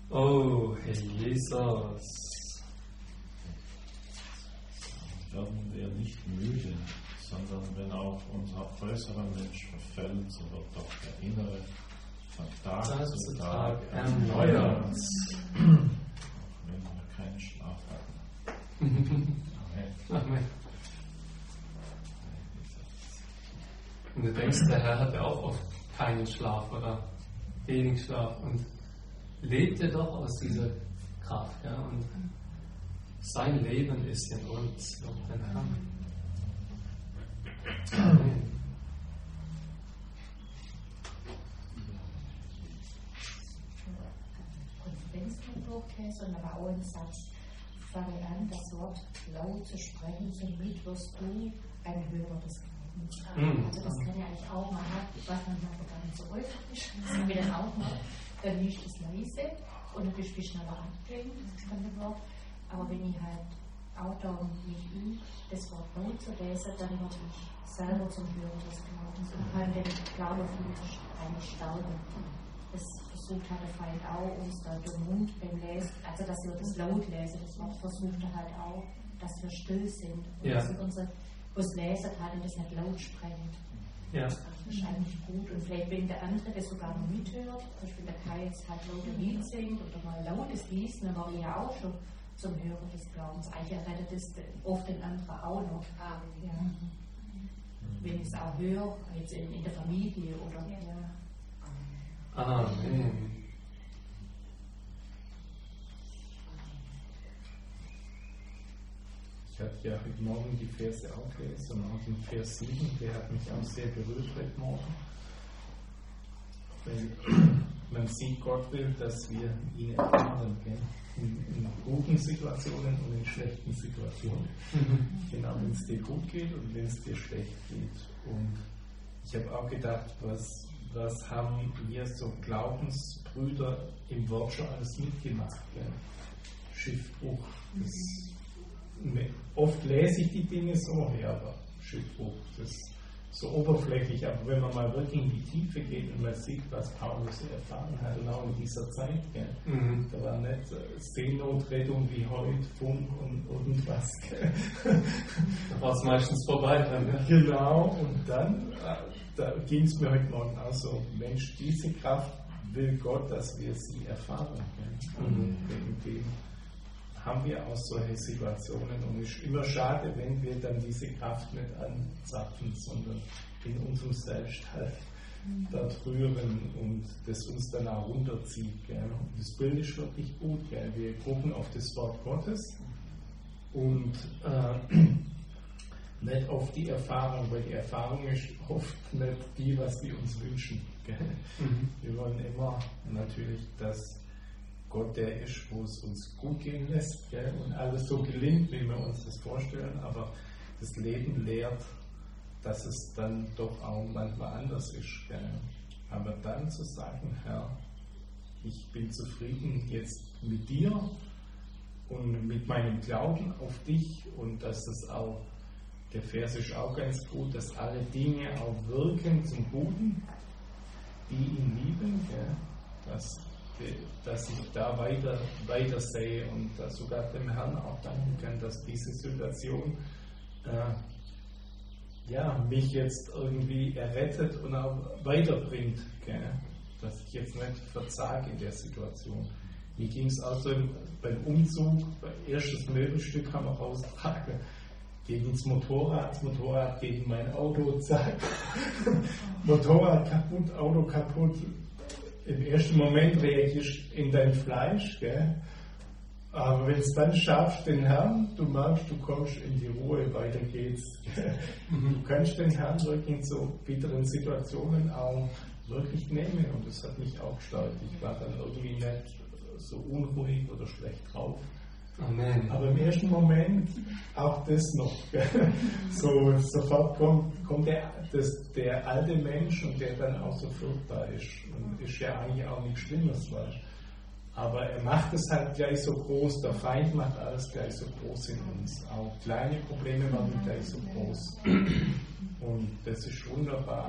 Oh, Herr Jesus. Werden wir nicht müde, sondern wenn auch unser äußerer Mensch verfällt, so wird doch der innere von Tag zu Tag erneuert. Auch wenn wir keinen Schlaf hatten. Amen. Und du denkst, der Herr hatte auch oft keinen Schlaf oder wenig Schlaf und lebte doch aus dieser Kraft. Ja? Und sein Leben ist in uns. Lob den Herrn. Amen. Konferenzbuchkäse und aber auch ein Satz. Fange an, das Wort laut zu sprechen, somit wirst du ein Hörer des Glaubens. Also das kann ja eigentlich auch mal haben, was man manchmal gar nicht so häufig ist. Das haben wir dann auch mal. Dann ist es leise und dann bist du schneller abgelenkt, das kann das Wort. Aber wenn ich halt auch da mich übe, das Wort laut zu lesen, dann werde ich selber zum Hörer des Glaubens und kann den Glauben eigentlich stärken. Das versucht halt der Feind auch, uns da den Mund beim Lesen, also dass wir das laut lesen, das Wort versucht er halt auch, dass wir still sind. Und dass wir uns lesen halt und das nicht laut sprechen. Ja. Das ist eigentlich gut. Und vielleicht, wenn der andere das sogar noch mithört, zum Beispiel der Kai jetzt halt laut ein Lied singt oder mal lautes liest, dann war ich ja auch schon zum Hörer des Glaubens. Eigentlich rettet das oft den anderen auch noch. Ja. Wenn ich es auch höre, jetzt in der Familie oder. Ja. Amen. Ich hatte ja heute Morgen die Verse auch gelesen und auch den Vers 7, der hat mich auch sehr berührt heute Morgen. Weil man sieht, Gott will, dass wir ihn erfahren, in guten Situationen und in schlechten Situationen. Genau, wenn es dir gut geht und wenn es dir schlecht geht. Und ich habe auch gedacht, was haben wir so Glaubensbrüder im Wort schon alles mitgemacht? Gell? Schiffbruch. Oft lese ich die Dinge so, ja, aber Schiffbruch, das ist so oberflächlich. Aber wenn man mal wirklich in die Tiefe geht und man sieht, was Paulus erfahren hat, und auch in dieser Zeit, gell? Da war nicht Seenotrettung wie heute, Funk und irgendwas. Gell? Da war es meistens vorbei dann. Ja. Genau, und dann da ging es mir heute Morgen auch so, Mensch, diese Kraft will Gott, dass wir sie erfahren. Und wegen dem haben wir auch solche Situationen und es ist immer schade, wenn wir dann diese Kraft nicht anzapfen, sondern in unserem Selbst halt dort rühren und das uns dann auch runterzieht. Gell? Und das Bild ist wirklich gut. Gell? Wir gucken auf das Wort Gottes und nicht auf die Erfahrung, weil die Erfahrung ist oft nicht die, was wir uns wünschen. Gell? Wir wollen immer natürlich, dass Gott der ist, wo es uns gut gehen lässt, gell? Und alles so gelingt, wie wir uns das vorstellen, aber das Leben lehrt, dass es dann doch auch manchmal anders ist. Gell? Aber dann zu sagen, Herr, ich bin zufrieden jetzt mit dir und mit meinem Glauben auf dich und dass es auch, der Vers ist auch ganz gut, dass alle Dinge auch wirken zum Guten, die ihn lieben, gell? Dass ich da weiter sehe und dass sogar dem Herrn auch danken kann, dass diese Situation mich jetzt irgendwie errettet und auch weiterbringt, gell? Dass ich jetzt nicht versage in der Situation. Mir ging es auch so beim Umzug, erstes Möbelstück haben wir raustragen, gegen das Motorrad gegen mein Auto, zack, Motorrad kaputt, Auto kaputt. Im ersten Moment reagierst du in dein Fleisch, gell? Aber wenn es dann schaffst, den Herrn, du merkst, du kommst in die Ruhe, weiter geht's. Du kannst den Herrn wirklich in so bitteren Situationen auch wirklich nehmen und das hat mich auch gestört. Ich war dann irgendwie nicht so unruhig oder schlecht drauf. Amen. Aber im ersten Moment auch das noch. So, sofort kommt der alte Mensch und der dann auch so furchtbar ist. Und ist ja eigentlich auch nichts Schlimmes, weißt. Aber er macht es halt gleich so groß, der Feind macht alles gleich so groß in uns. Auch kleine Probleme machen gleich so groß. Und das ist wunderbar,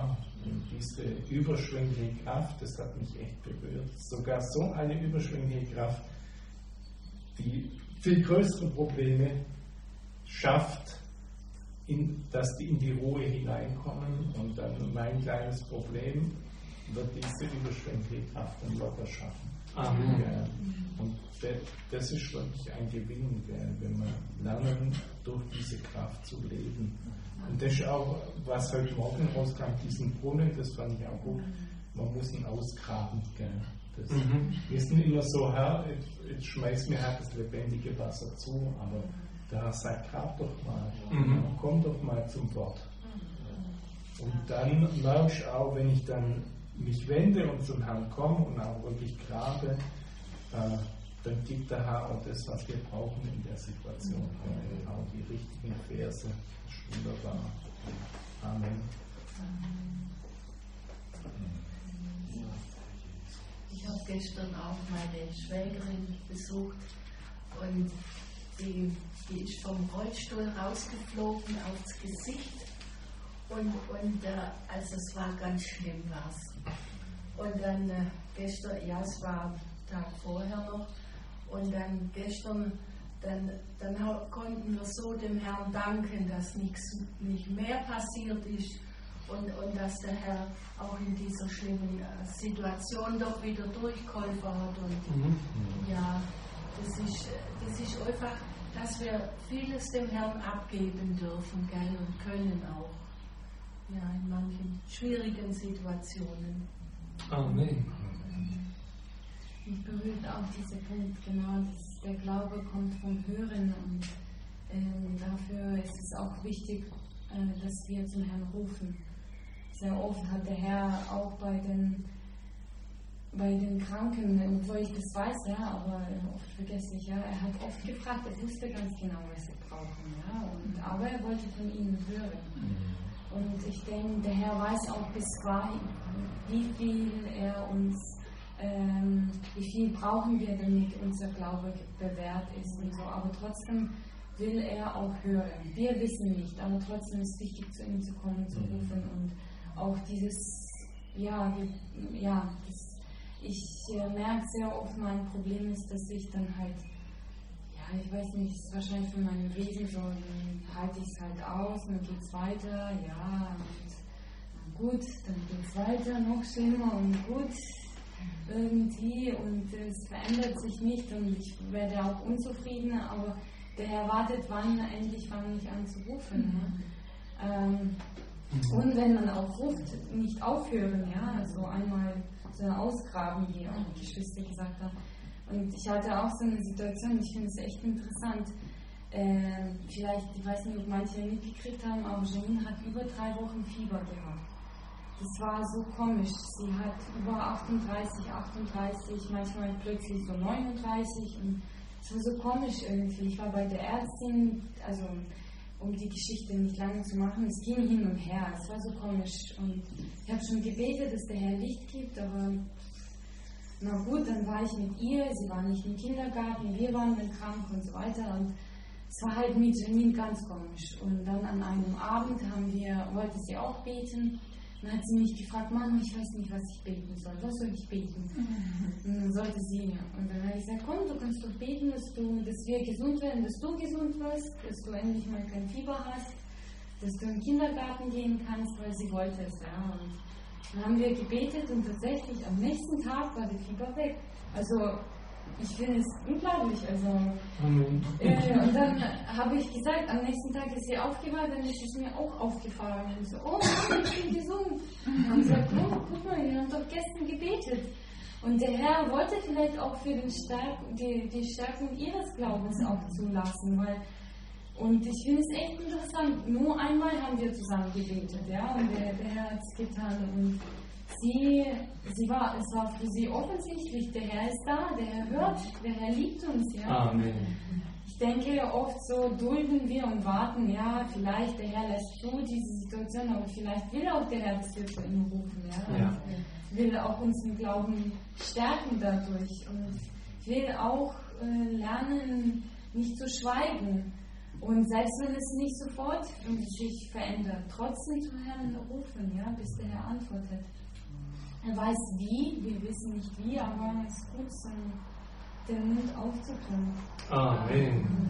Und diese überschwängliche Kraft, das hat mich echt berührt. Sogar so eine überschwängliche Kraft, die viel größere Probleme schafft, dass die in die Ruhe hineinkommen, und dann mein kleines Problem wird diese überschwängliche Kraft dann locker schaffen. Amen. Ja. Und das ist wirklich ein Gewinn, wenn wir lernen, durch diese Kraft zu leben. Und das ist auch, was heute Morgen rauskam, diesen Brunnen, das fand ich auch gut. Man muss ihn ausgraben. Wir sind immer so, Herr, jetzt schmeiß mir halt das lebendige Wasser zu, aber der Herr sagt, grab doch mal, komm doch mal zum Wort. Und dann merkst du auch, wenn ich dann mich wende und zum Herrn komme und auch wirklich grabe, dann gibt der Herr auch das, was wir brauchen in der Situation. Auch die richtigen Verse. Das ist wunderbar. Amen. Ich habe gestern auch meine Schwägerin besucht und die ist vom Rollstuhl rausgeflogen aufs Gesicht und also es war ganz schlimm was. Und dann gestern, ja es war am Tag vorher noch, und dann gestern, dann konnten wir so dem Herrn danken, dass nicht mehr passiert ist und dass der Herr auch in dieser schlimmen Situation doch wieder durchgeholfen hat. Und ja, das ist einfach, dass wir vieles dem Herrn abgeben dürfen, gell, und können auch. Ja, in manchen schwierigen Situationen. Amen. Mich berührt auch dieser Punkt, genau, dass der Glaube kommt vom Hören, und dafür ist es auch wichtig, dass wir zum Herrn rufen. Sehr oft hat der Herr auch bei den Kranken, obwohl ich das weiß, ja, aber oft vergesse ich, ja, er hat oft gefragt, er wusste ganz genau, was sie brauchen, ja, aber er wollte von ihnen hören. Und ich denke, der Herr weiß auch bisweilen, wie viel er uns, wie viel brauchen wir, damit unser Glaube bewährt ist und so. Aber trotzdem will er auch hören. Wir wissen nicht, aber trotzdem ist es wichtig, zu ihm zu kommen, zu rufen, und auch dieses, ich merke sehr oft, mein Problem ist, dass ich dann halt, ja, ich weiß nicht, es ist wahrscheinlich von meinem Wesen so, dann halte ich es halt aus, und dann geht es weiter, ja, und gut, dann geht es weiter, noch schlimmer und gut, irgendwie, und es verändert sich nicht, und ich werde auch unzufriedener, aber der Herr wartet, wann endlich fange ich an zu rufen. Ja? Und wenn man auch ruft, nicht aufhören, ja, also einmal so ausgraben, wie auch die Geschwister gesagt haben. Und ich hatte auch so eine Situation, ich finde es echt interessant. Vielleicht, ich weiß nicht, ob manche mitgekriegt haben, aber Janine hat über 3 Wochen Fieber gehabt. Das war so komisch. Sie hat über 38, manchmal plötzlich so 39, und es war so komisch irgendwie. Ich war bei der Ärztin, also um die Geschichte nicht lange zu machen, es ging hin und her, es war so komisch. Und ich habe schon gebetet, dass der Herr Licht gibt, aber na gut, dann war ich mit ihr, sie war nicht im Kindergarten, wir waren dann krank und so weiter, und es war halt mit Janine ganz komisch. Und dann an einem Abend wollte sie auch beten. Dann hat sie mich gefragt, Mama, ich weiß nicht, was ich beten soll. Was soll ich beten? Und dann sollte sie, und dann habe ich gesagt, komm, du kannst doch beten, dass wir gesund werden, dass du gesund wirst, dass du endlich mal kein Fieber hast, dass du in den Kindergarten gehen kannst, weil sie wollte es. Ja. Und dann haben wir gebetet, und tatsächlich am nächsten Tag war der Fieber weg. Also ich finde es unglaublich. Also, und dann habe ich gesagt, am nächsten Tag ist sie aufgewacht, dann ist es mir auch aufgefallen. Und so, oh Mann, ich bin gesund. Und haben gesagt, oh, guck mal, wir haben doch gestern gebetet. Und der Herr wollte vielleicht auch für die Stärkung ihres Glaubens auch zulassen. Und ich finde es echt interessant. Nur einmal haben wir zusammen gebetet, ja, und der Herr hat es getan. Und es war für sie offensichtlich, der Herr ist da, der Herr hört, der Herr liebt uns. Ja. Amen. Ich denke, oft so dulden wir und warten, ja, vielleicht der Herr lässt zu diese Situation, aber vielleicht will auch der Herr, dass wir zu ihm rufen. Ja. Will auch unseren Glauben stärken dadurch. Und ich will auch lernen, nicht zu schweigen. Und selbst wenn es nicht sofort sich verändert, trotzdem zum Herrn rufen, ja, bis der Herr antwortet. Er weiß wie, wir wissen nicht wie, aber es ist gut, den Mund aufzutun. Amen.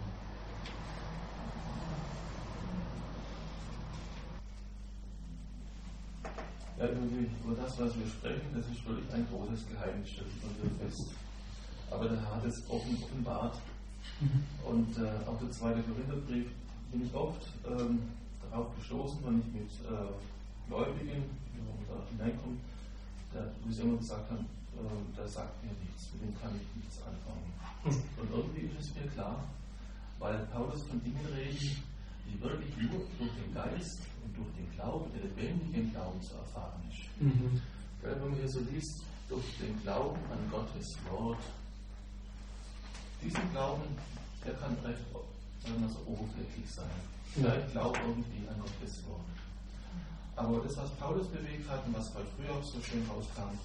Ja, über das, was wir sprechen, das ist wirklich ein großes Geheimnis, das ist wir fest. Aber der Herr hat es offenbart. Und auch der 2. Korintherbrief bin ich oft darauf gestoßen, wenn ich mit Gläubigen da hineinkomme, wo sie immer gesagt haben, der sagt mir nichts, mit dem kann ich nichts anfangen. Und irgendwie ist es mir klar, weil Paulus von Dingen redet, die wirklich nur durch den Geist und durch den Glauben, den lebendigen Glauben zu erfahren ist. Wenn man hier so liest, durch den Glauben an Gottes Wort, diesen Glauben, der kann recht, sagen wir so, oberflächlich sein. Vielleicht glaubt irgendwie an Gottes Wort. Aber das, was Paulus bewegt hat und was heute früher auch so schön rauskam,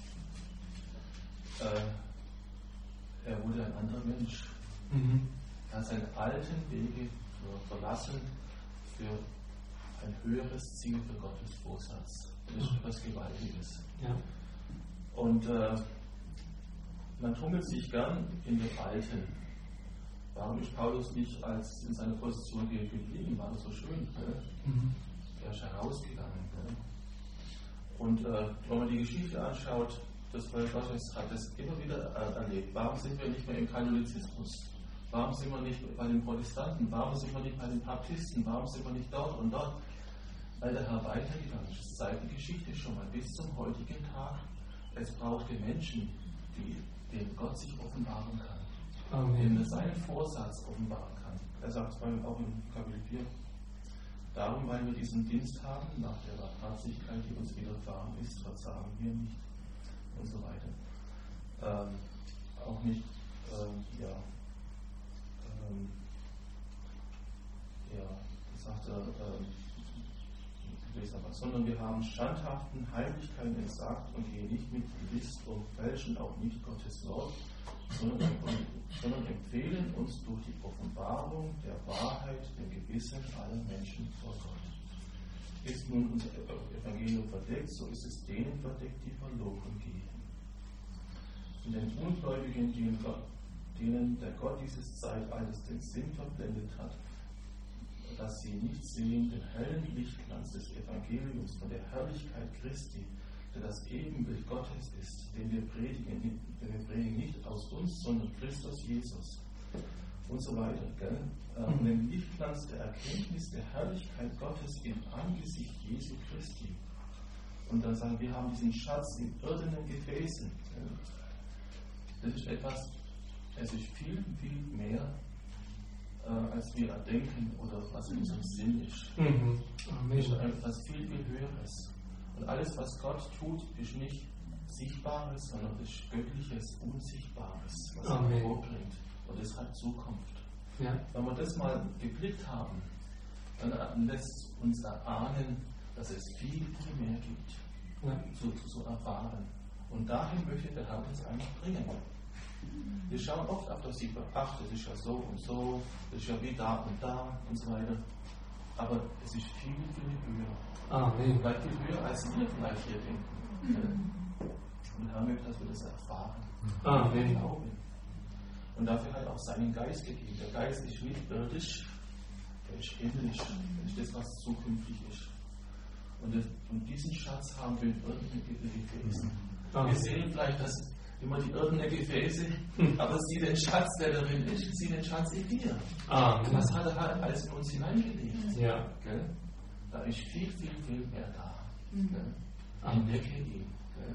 er wurde ein anderer Mensch. Er hat seine alten Wege verlassen für ein höheres Ziel für Gottes Vorsatz. Das ist etwas Gewaltiges. Ja. Und man tummelt sich gern in dem Alten. Warum ist Paulus nicht als in seiner Position geblieben? War das so schön? Er ist herausgegangen. Und wenn man die Geschichte anschaut, das Volk Gottes hat das immer wieder erlebt. Warum sind wir nicht mehr im Katholizismus? Warum sind wir nicht bei den Protestanten? Warum sind wir nicht bei den Baptisten? Warum sind wir nicht dort und dort? Weil der Herr weitergegangen ist. Das zeigt die Geschichte schon mal bis zum heutigen Tag. Es brauchte Menschen, denen Gott sich offenbaren kann. Denen er seinen Vorsatz offenbaren kann. Er sagt es auch in Kapitel 4. Darum, weil wir diesen Dienst haben, nach der Barmherzigkeit, die uns widerfahren ist, verzagen wir nicht. Und so weiter. Auch nicht, sagt er, sondern wir haben standhaften Heimlichkeiten entsagt und gehen nicht mit List und fälschen auch nicht Gottes Wort, sondern empfehlen uns durch die Offenbarung der Wahrheit dem Gewissen aller Menschen vor Gott. Ist nun unser Evangelium verdeckt, so ist es denen verdeckt, die verloren gehen. Und den Ungläubigen, denen der Gott dieses Zeitalters den Sinn verblendet hat, dass sie nicht sehen den hellen Lichtglanz des Evangeliums von der Herrlichkeit Christi, der das Ebenbild Gottes ist, den wir predigen nicht aus uns, sondern Christus Jesus und so weiter. Den Lichtglanz der Erkenntnis der Herrlichkeit Gottes im Angesicht Jesu Christi. Und dann sagen wir, haben diesen Schatz in irdenen Gefäßen. Das ist etwas, es ist viel, viel mehr, als wir erdenken oder was in unserem Sinn ist. Es ist etwas viel, viel Höheres. Und alles, was Gott tut, ist nicht Sichtbares, sondern ist Göttliches, Unsichtbares, was er hervorbringt. Und es hat Zukunft. Ja. Wenn wir das mal geblickt haben, dann lässt uns erahnen, dass es viel, viel mehr gibt, zu erfahren. Und dahin möchte der Herr uns einfach bringen. Wir schauen oft auf das, ach, das ist ja so und so, das ist ja wie da und so weiter. Aber es ist viel, viel höher. Vielleicht viel höher, als wir vielleicht hier denken. Und Herr möchte, dass wir das erfahren. Wir glauben. Und dafür hat er auch seinen Geist gegeben. Der Geist ist nicht irdisch, der ist himmlisch. Das ist das, was zukünftig ist. Und diesen Schatz haben wir in irdenen Gefäßen. Wir sehen vielleicht, dass immer die irdenen Gefäße, aber sieh den Schatz, der darin ist, sieh den Schatz in dir. Was hat er halt alles in uns hineingelegt? Ja. Da ist viel, viel, viel mehr da. Entdecke ihn.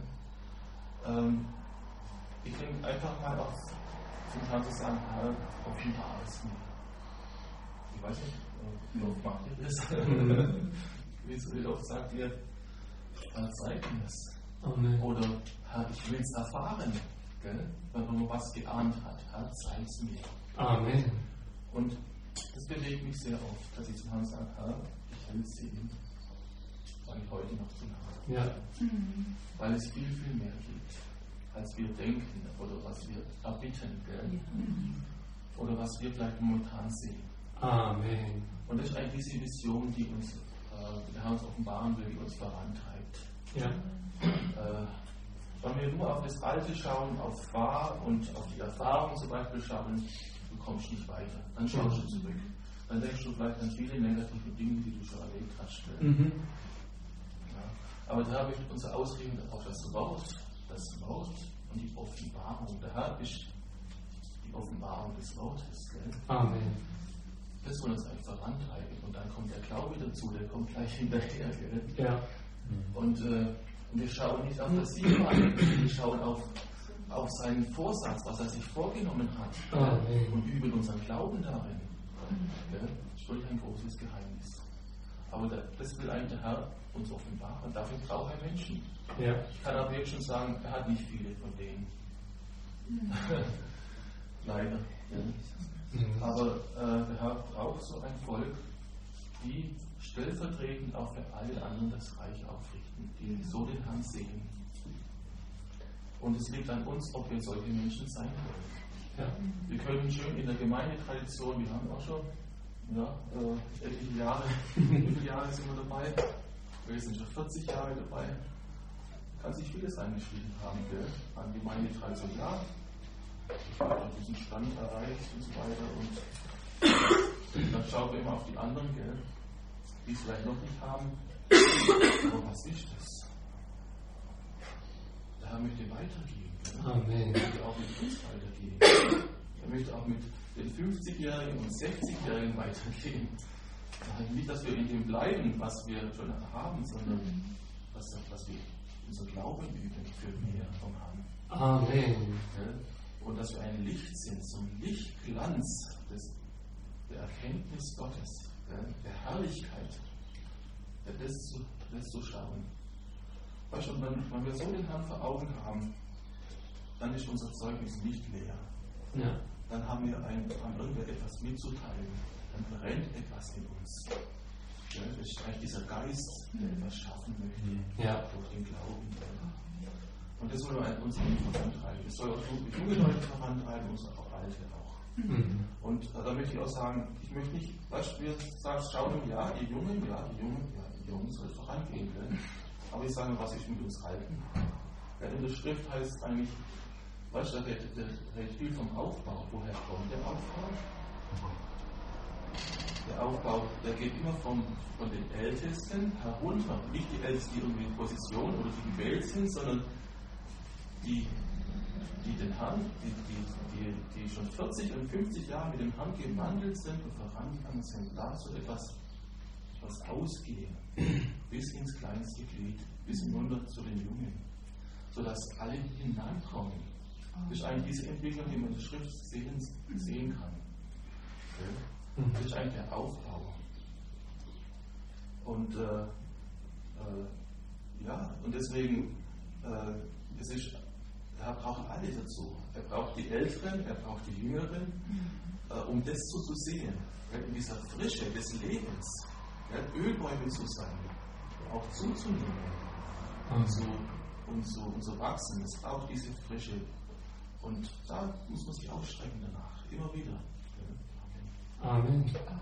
Ich denke einfach mal auf zum Herrn zu sagen, Herr, offenbar es mir. Ich weiß nicht, wie oft macht ihr das? Wie oft sagt ihr, Herr, zeig mir es. Oder Herr, ich will es erfahren. Wenn man was geahnt hat, Herr, zeig es mir. Amen. Und das bewegt mich sehr oft, dass ich zum Herrn sage, Herr, ich will es sehen, weil ich heute noch zum Herrn. Ja. Weil es viel, viel mehr gibt, als wir denken oder was wir erbitten, oder was wir vielleicht momentan sehen. Amen. Und das ist eigentlich diese Vision, die uns der Herr uns offenbaren will, die uns vorantreibt. Ja. Wenn wir nur auf das Alte schauen, auf wahr und auf die Erfahrung zum Beispiel schauen, du kommst nicht weiter. Dann schaust du zurück. Dann denkst du vielleicht an viele negative Dinge, die du schon erlebt hast. Ja. Aber der Herr möchte uns ausrichten auf das Wort und die Offenbarung. Der Herr ist die Offenbarung des Wortes. Gell? Amen. Das soll uns eigentlich vorantreiben. Und dann kommt der Glaube dazu, der kommt gleich hinterher. Gell? Ja. Und wir schauen nicht auf das Sichtbare, wir schauen auf seinen Vorsatz, was er sich vorgenommen hat. Amen. Und üben unseren Glauben darin. Gell? Das ist wirklich ein großes Geheimnis. Aber das will eigentlich der Herr uns offenbaren. Dafür braucht er Menschen. Ja. Ich kann aber jetzt schon sagen, er hat nicht viele von denen. Leider. Ja. Aber der Herr braucht so ein Volk, die stellvertretend auch für alle anderen das Reich aufrichten, die so den Herrn sehen. Und es liegt an uns, ob wir solche Menschen sein wollen. Ja. Wir können schön in der Gemeindetradition, wir haben auch schon etliche Jahre, wie viele Jahre sind wir dabei? Wir sind schon 40 Jahre dabei. Kann sich vieles eingeschrieben haben, gell? An Gemeindetradition, ja. Ich habe diesen Stand erreicht und so weiter. Und dann schauen wir immer auf die anderen, gell? Die es vielleicht noch nicht haben. Aber was ist das? Der Herr möchte weitergehen. Gell? Amen. Er möchte auch mit uns weitergehen. Er möchte auch mit den 50-Jährigen und 60-Jährigen weitergehen. Nicht, dass wir in dem bleiben, was wir schon haben, sondern dass wir unser Glauben üben für mehr vom Herrn. Amen. Und dass wir ein Licht sind, zum Lichtglanz der Erkenntnis Gottes, der Herrlichkeit, das zu schauen. Weißt du, wenn wir so den Herrn vor Augen haben, dann ist unser Zeugnis nicht leer. Ja. Dann haben wir etwas mitzuteilen. Dann brennt etwas in uns. Ja, das ist eigentlich dieser Geist, der etwas schaffen möchte, durch den Glauben. Und das soll uns vorantreiben. Das soll auch junge Leute vorantreiben und auch Alte auch. Und da möchte ich auch sagen, ich möchte nicht, weißt du, wir sagen, schauen, die Jungen soll vorangehen. Aber ich sage, was ist mit uns Alten? Ja, in der Schrift heißt es eigentlich, weißt du, da redet viel vom Aufbau. Woher kommt der Aufbau? Der Aufbau, der geht immer von den Ältesten herunter. Nicht die Ältesten, die irgendwie in Position oder die gewählt sind, sondern die den Herrn, die schon 40 und 50 Jahre mit dem Herrn gewandelt sind und vorangegangen sind, dazu etwas ausgehen, bis ins kleinste Glied, bis hinunter zu den Jungen, sodass alle hineinkommen. Das ist eigentlich diese Entwicklung, die man in der Schrift sehen kann. Das ist eigentlich der Aufbau. Und und deswegen er braucht alle dazu. Er braucht die Älteren, er braucht die Jüngeren, um das zu sehen. In dieser Frische des Lebens, Ölbäume zu sein, auch zuzunehmen und zu wachsen. Es braucht diese Frische. Und da muss man sich ausstrecken danach, immer wieder. Amen.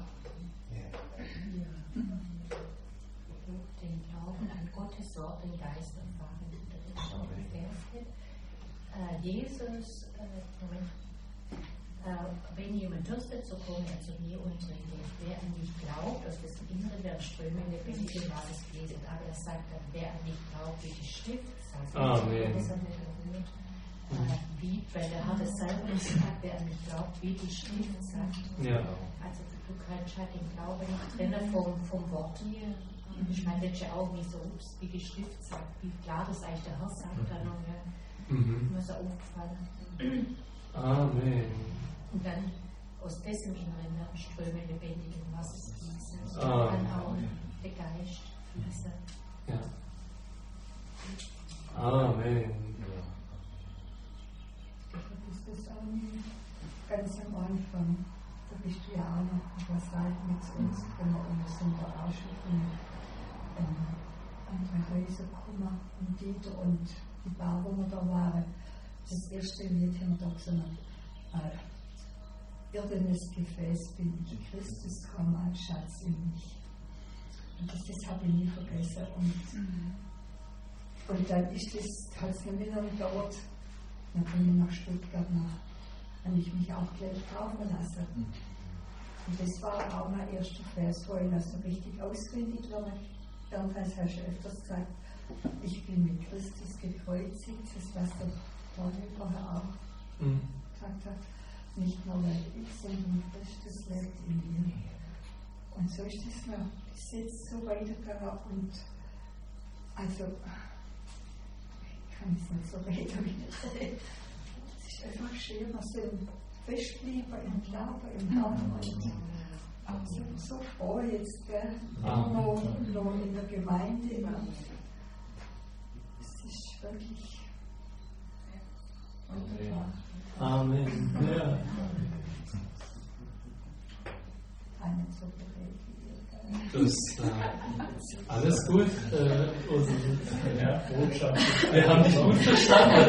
Den Glauben an Gottes Wort, den Geist erfahren. Jesus, wenn jemand dürstet, so komme er zu mir und trinke. Wer an mich glaubt, aus dessen Inneren werden Ströme lebendigen Wassers fließen. Aber er sagt dann, wer an mich glaubt, wie die Schrift sagt. Amen. Weil der Herr das selber sagt, wer an mich glaubt, wie die Schrift sagt. Ja. Also du kannst halt den Glauben nicht trennen vom Wort. Ich meine, das ist ja auch nicht so, wie die Schrift sagt, wie klar das eigentlich der Herr sagt. Dann mir ist aufgefallen. Amen. Und dann aus dessen Inneren werden Ströme lebendigen Wassers fließen. Dann auch der Geist fließen. Ja. Amen. Das ist ganz am Anfang. Da bist du ja auch noch was halt mit uns gekommen und wir sind da auch schon von anderen Häusern gekommen und Dieter und die Bar, wo wir da waren. Das erste Lied haben wir da gesungen. irdenes Gefäß bin ich. Christus, komm als Schatz in mich. Und das habe ich nie vergessen. Und dann ist das, hat es eine Erinnerung gedauert. Dann bin ich nach Stuttgart habe ich mich auch gleich taufen lassen. Und das war auch mein erster Vers, wo ich das so richtig auswendig gelernt habe. Das hast du öfters gesagt, ich bin mit Christus gekreuzigt, das was der Daniel vorher auch gesagt hat. Nicht nur lebe ich, sondern Christus lebt in mir. Und so ist es mir bis jetzt so weitergegangen. Und also, ich kann es nicht so reden, wie ich rede. Es ist einfach schön, was im Festbleiben, im Glauben, im Herzen. Also so froh jetzt, gell? Noch in der Gemeinde. Es ist wirklich wunderbar. Amen. Ja. Keine so bereit. Das alles gut. Botschaft. Wir haben dich gut verstanden.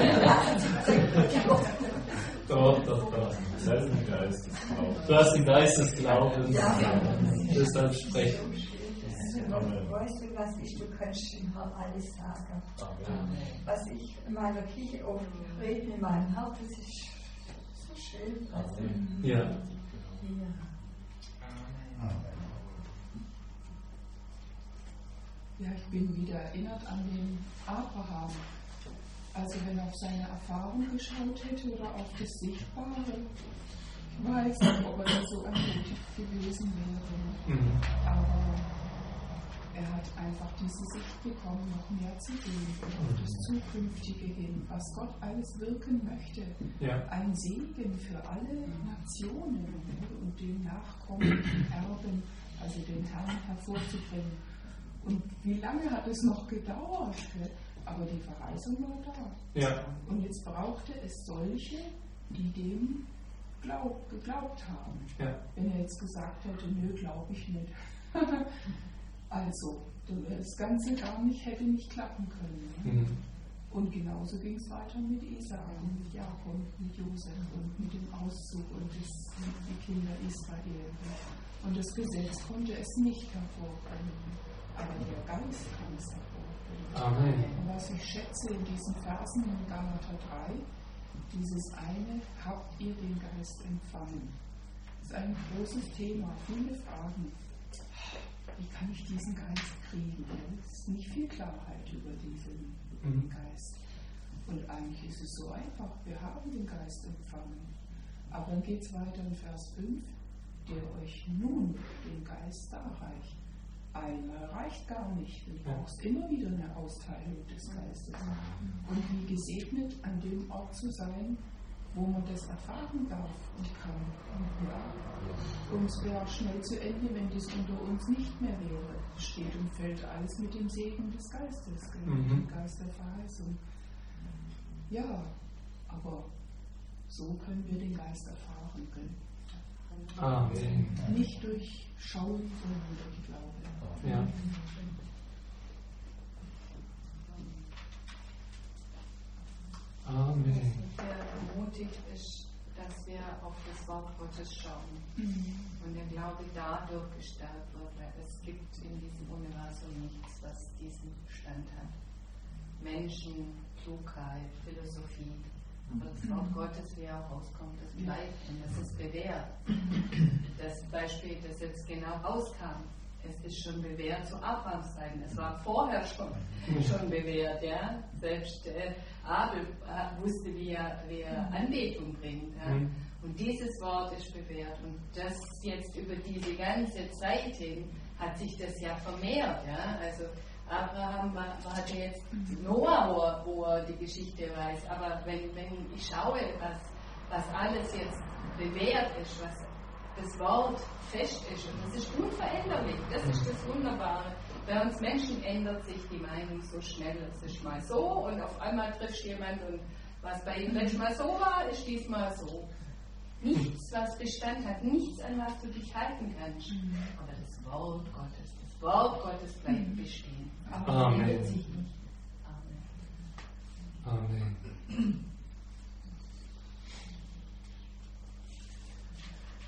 Doch. Selben Geistesglauben. Du hast den Geist des Glaubens. Deshalb sprechen. Weißt du, was du kannst dem Herrn alles sagen. Was ich in meiner Kirche oft rede, in meinem Herzen, das ist so schön. Ja. Ja, ich bin wieder erinnert an den Abraham. Also wenn er auf seine Erfahrung geschaut hätte oder auf das Sichtbare, ich weiß nicht, ob er da so ermutigt gewesen wäre. Aber er hat einfach diese Sicht bekommen, noch mehr zu sehen und auf das Zukünftige hin, was Gott alles wirken möchte. Ja. Ein Segen für alle Nationen und den nachkommenden Erben, also den Herrn hervorzubringen. Und wie lange hat es noch gedauert? Aber die Verheißung war da. Ja. Und jetzt brauchte es solche, die dem geglaubt haben. Ja. Wenn er jetzt gesagt hätte, nö, glaube ich nicht. Also, das Ganze gar nicht hätte nicht klappen können. Und genauso ging es weiter mit Isaak und mit Jakob und mit Josef und mit dem Auszug und die Kinder Israel. Und das Gesetz konnte es nicht hervorbringen. Aber der Geist kann es hervorbringen. Amen. Und was ich schätze in diesen Versen in Galater 3, dieses eine, habt ihr den Geist empfangen? Das ist ein großes Thema, viele Fragen. Wie kann ich diesen Geist kriegen? Es ist nicht viel Klarheit über diesen Geist. Und eigentlich ist es so einfach, wir haben den Geist empfangen. Aber dann geht es weiter in Vers 5, der euch nun den Geist darreicht. Einmal reicht gar nicht. Du brauchst immer wieder eine Austeilung des Geistes. Und wie gesegnet an dem Ort zu sein, wo man das erfahren darf und kann. Ja. Und es wäre auch schnell zu Ende, wenn das unter uns nicht mehr wäre. Es steht und fällt alles mit dem Segen des Geistes, mit dem Geist der Verheißung. Ja, aber so können wir den Geist erfahren können. Amen. Nicht durch Schauen, sondern durch Glauben. Ja. Amen. Der ermutigt ist, dass wir auf das Wort Gottes schauen und der Glaube dadurch gestärkt wird, weil es gibt in diesem Universum nichts, was diesen Stand hat. Menschen, Klugheit, Philosophie, aber das Wort Gottes, wie er rauskommt, das bleibt und das ist bewährt. Das Beispiel, das jetzt genau rauskam, es ist schon bewährt zu Abrahams Zeiten. Es war vorher schon bewährt. Ja? Selbst Abel wusste, wie er Anbetung bringt. Ja? Und dieses Wort ist bewährt. Und das jetzt über diese ganze Zeit hin hat sich das ja vermehrt. Ja? Also Abraham hatte jetzt Noah, wo er die Geschichte weiß. Aber wenn ich schaue, was alles jetzt bewährt ist, was das Wort fest ist, und das ist unveränderlich, das ist das Wunderbare. Bei uns Menschen ändert sich die Meinung so schnell, es ist mal so und auf einmal triffst du jemand und was bei ihm letztes Mal so war, ist diesmal so. Nichts, was Bestand hat, nichts, an was du dich halten kannst. Aber das Wort Gottes bleibt bestehen. Aber Amen. ändert sich nicht. Amen. Amen.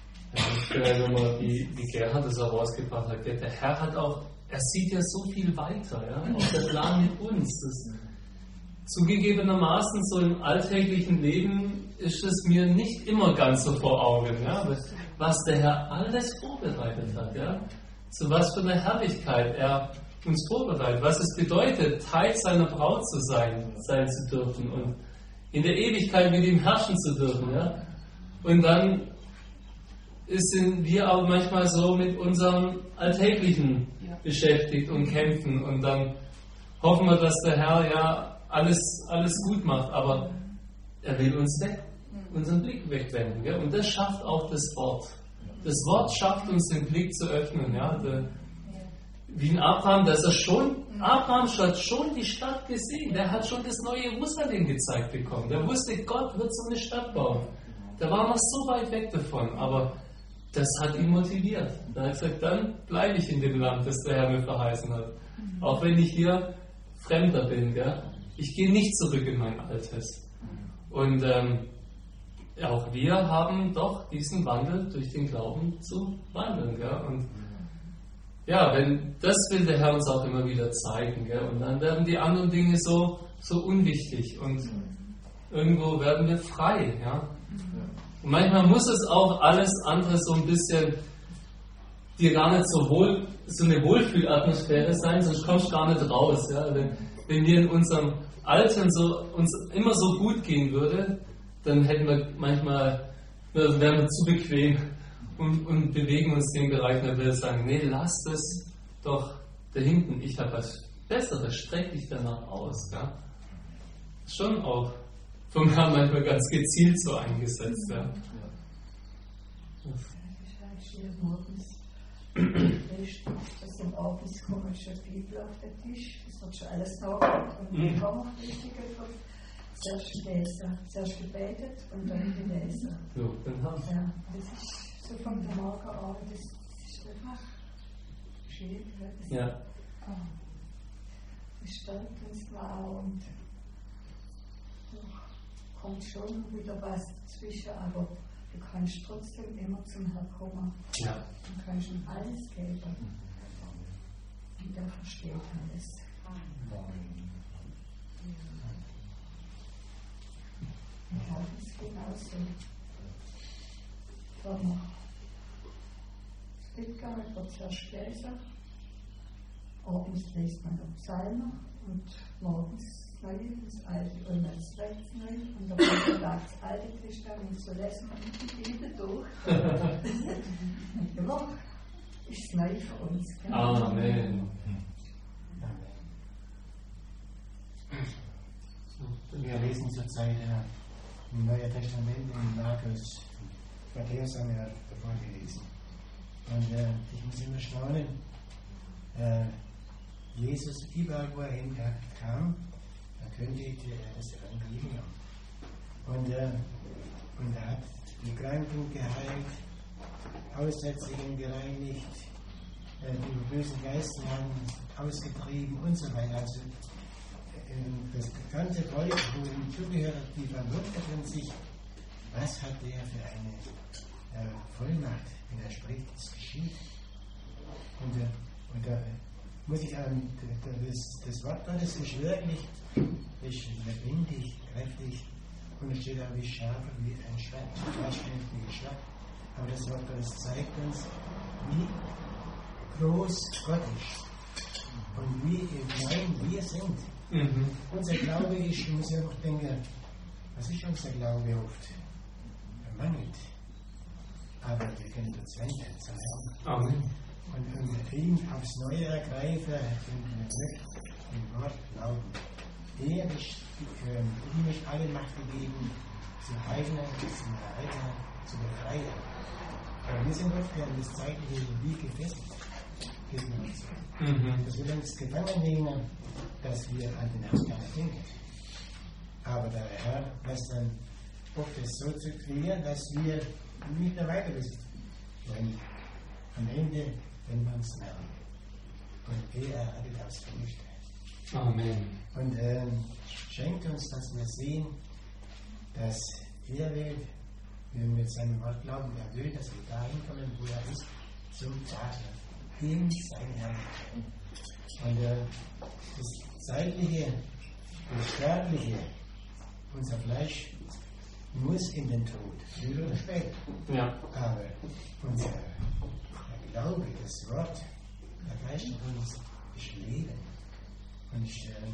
vielleicht nochmal, wie Gerhard das herausgebracht hat. Der Herr hat auch, er sieht ja so viel weiter, ja? Auch der Plan mit uns. Das, zugegebenermaßen, so im alltäglichen Leben ist es mir nicht immer ganz so vor Augen, ja? Was der Herr alles vorbereitet hat. Ja? Zu was für eine Herrlichkeit er uns vorbereitet. Was es bedeutet, Teil seiner Braut zu sein zu dürfen und in der Ewigkeit mit ihm herrschen zu dürfen. Ja? Und dann sind wir auch manchmal so mit unserem Alltäglichen beschäftigt und kämpfen. Und dann hoffen wir, dass der Herr ja alles gut macht. Aber er will uns unseren Blick wegwenden. Ja? Und das schafft auch das Wort. Das Wort schafft uns den Blick zu öffnen. Ja? Wie in Abraham, Abraham hat schon die Stadt gesehen. Der hat schon das neue Jerusalem gezeigt bekommen. Der wusste, Gott wird so eine Stadt bauen. Der war noch so weit weg davon. Aber das hat ihn motiviert. Da hat er gesagt, dann bleibe ich in dem Land, das der Herr mir verheißen hat. Auch wenn ich hier Fremder bin. Gell? Ich gehe nicht zurück in mein Altes. Und auch wir haben doch diesen Wandel durch den Glauben zu wandeln. Gell? Und ja, das will der Herr uns auch immer wieder zeigen. Gell? Und dann werden die anderen Dinge so unwichtig und irgendwo werden wir frei. Ja? Und manchmal muss es auch alles andere so ein bisschen dir gar nicht so eine Wohlfühlatmosphäre sein, sonst kommst du gar nicht raus. Ja? Wenn wir in unserem Alten uns immer so gut gehen würde, dann hätten wir manchmal, wären wir zu bequem und bewegen uns in den Bereich, da will er sagen, nee, lass das doch da hinten, ich habe was Besseres, streck dich danach aus. Ja? Schon auch vom Herrn manchmal ganz gezielt so eingesetzt. Ja? Das sind abends kommen schon Bibel auf den Tisch, das wird schon alles nachgedacht und dann haben wir richtig etwas. Zuerst gebetet und dann gelesen. Ja, das ist so von der Marke an, das ist einfach schön. Das stärkt uns mal und da kommt schon wieder was dazwischen, aber du kannst trotzdem immer zum Herrn kommen. Ja. Du kannst ihm alles geben. Und er versteht alles. Ja, das ist genauso. Das Bittgang wird zuerst gelesen, abends liest man den Psalmen und morgens das Alte und das Rechts neu und am Tag das Alte Testament zu lesen und die Bibel durch. Ja, ist neu für uns. Gell? Amen. Wir lesen zurzeit im Neuen Testament in Markus. Matthäus haben wir davor gelesen. Und ich muss immer staunen, Jesus, überall wo er hinkam, verkündigte er das Evangelium. Und er hat die Kranken geheilt, Aussätzigen gereinigt, die bösen Geister haben ausgetrieben und so weiter. Also das ganze Volk, wo ihm zugehört, die verwunderten sich, was hat der für eine Vollmacht, wenn er spricht, es geschieht. Und da muss ich sagen, das Wort Gottes ist wirklich lebendig, kräftig und es steht auch wie scharf wie ein Schwert, zweischneidiges Schwert. Aber das Wort Gottes zeigt uns, wie groß Gott ist und wie klein wir sind. Unser Glaube ist, ich muss ja noch denken, was ist unser Glaube oft? Vermangelt. Aber wir können uns wenden zum Herrn. Amen. Und ihn aufs Neue ergreifen, im Wort glauben. Ihm ist alle Macht gegeben, zu heilen, zu erretten, zu befreien. Aber wir sind oft an das zeitliche wie gefesselt. Das will uns gefangen nehmen, dass wir an den Herrn gar nicht denken. Aber der Herr lässt dann oft es so zu kreieren, dass wir nicht mehr weiter wissen. Und am Ende wenn wir uns merken. Und er hat das vernichtet. Amen. Und schenkt uns, dass wir sehen, dass er will, wenn wir mit seinem Wort glauben, er will, dass wir dahin kommen, wo er ist, zum Vater, in seine Herrlichkeit. Und das Zeitliche, das Sterbliche, unser Fleisch muss in den Tod, früher oder später. Ja. Aber unser Glaube, das Wort, der Geist in uns ist Leben. Und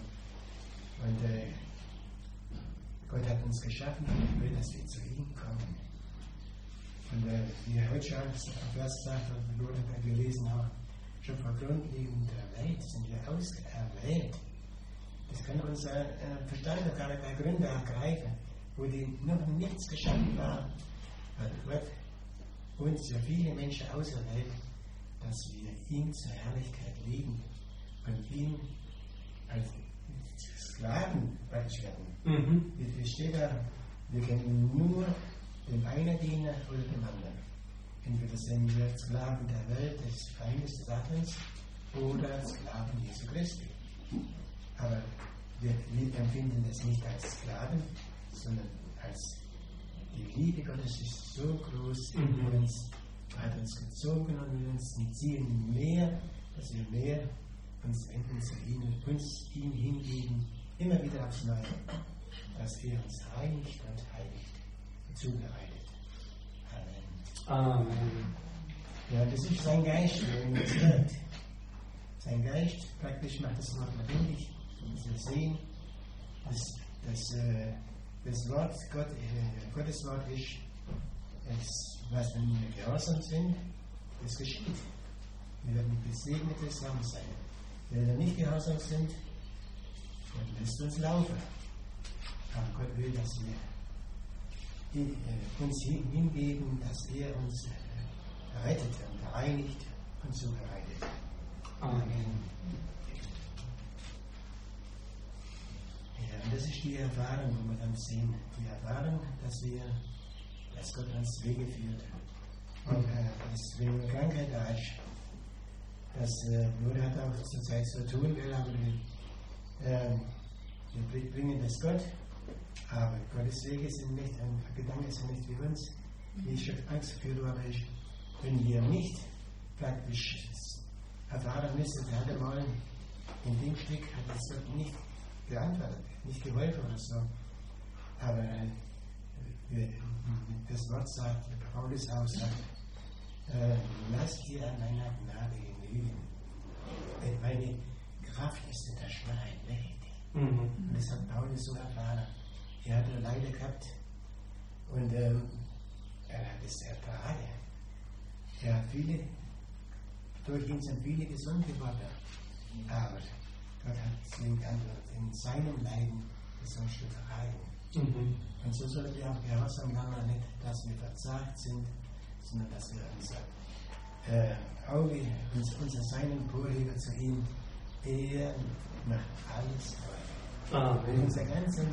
Gott hat uns geschaffen und will, dass wir zu ihm kommen. Und wie heute schon Vers gesagt hat, wir lesen auch, schon vor Grundlegung der Welt sind wir auserwählt. Das kann unser Verstand noch gar nicht bei Gründen ergreifen, wo die noch nichts geschaffen war, hat Gott uns ja viele Menschen auserwählt, dass wir ihm zur Herrlichkeit lieben und ihm als Sklaven werden. Wie steht da? Wir können nur dem einen dienen oder dem anderen. Entweder sind wir Sklaven der Welt, des Feindes Satans, oder Sklaven Jesu Christi. Aber wir empfinden das nicht als Sklaven, sondern als die Liebe Gottes ist so groß in uns, hat uns gezogen und will uns ziehen mehr, dass wir mehr uns wenden zu ihm und uns ihm hingeben, immer wieder aufs Neue, dass er uns reinigt und heiligt und zubereitet. Amen. Amen. Ja, das ist sein Geist, der in uns wirkt. Sein Geist praktisch macht das Wort lebendig. Und wir sehen, dass das Wort, Gottes Wort ist, was wenn wir gehorsam sind, das geschieht. Wir werden gesegnete Samen sein. Wenn wir nicht gehorsam sind, Gott lässt uns laufen. Aber Gott will, dass wir uns hingeben, dass er uns rettet und reinigt und zubereitet. Amen. Ja, und das ist die Erfahrung, wo wir dann sehen. Die Erfahrung, dass Gott uns Wege führt. Und wenn eine Krankheit da ist, das Bruder hat auch zur Zeit so tun will, aber wir bringen das Gott. Aber Gottes Wege sind nicht, ein Gedanke sind nicht wie uns. Wie ich schon Angst geführt habe, ist, wenn wir nicht praktisch erfahren müssen, der hatte mal in dem Stück hat das Gott nicht geantwortet, nicht geholfen oder so. Aber das Wort sagt, Paulus auch sagt, lass dir an meiner Gnade genügen. Meine Kraft ist in der Schwachheit mächtig. Und das hat Paulus so erfahren. Er hat Leiden gehabt und er hat es ertragen. Durch ihn sind viele gesund geworden. Aber Gott hat es ihm geantwortet, in seinem Leiden sollst du verreihen. Und so sollen wir auch gehorsam lernen, nicht, dass wir verzagt sind, sondern dass wir unser Auge, unser Sein emporheben zu ihm. Er macht alles neu. Unser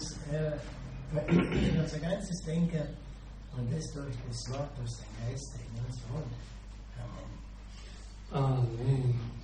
ganzes Denken und das durch das Wort, durch den Geist, der in uns wohnt. Amen. Amen.